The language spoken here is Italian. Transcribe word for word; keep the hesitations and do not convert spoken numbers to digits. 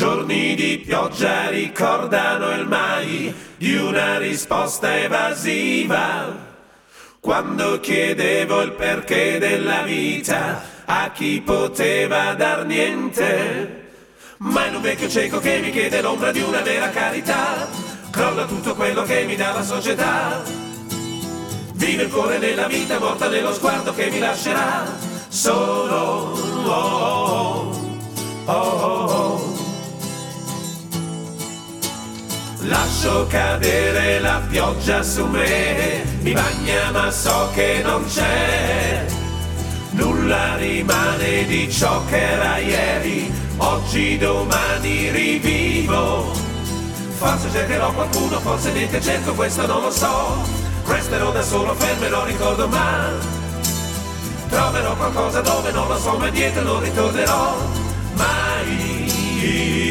Giorni di pioggia ricordano il mai di una risposta evasiva. Quando chiedevo il perché della vita a chi poteva dar niente. Ma in un vecchio cieco che mi chiede l'ombra di una vera carità, crolla tutto quello che mi dà la società. Vive il cuore nella vita, morta nello sguardo che mi lascerà solo. Oh, oh, oh, oh. Lascio cadere la pioggia su me, mi bagna ma so che non c'è. Nulla rimane di ciò che era ieri, oggi, domani rivivo. Forse cercherò qualcuno, forse niente cerco, questo non lo so. Resterò da solo, fermo e non ricordo mai. Troverò qualcosa dove non lo so, ma indietro non ritornerò mai.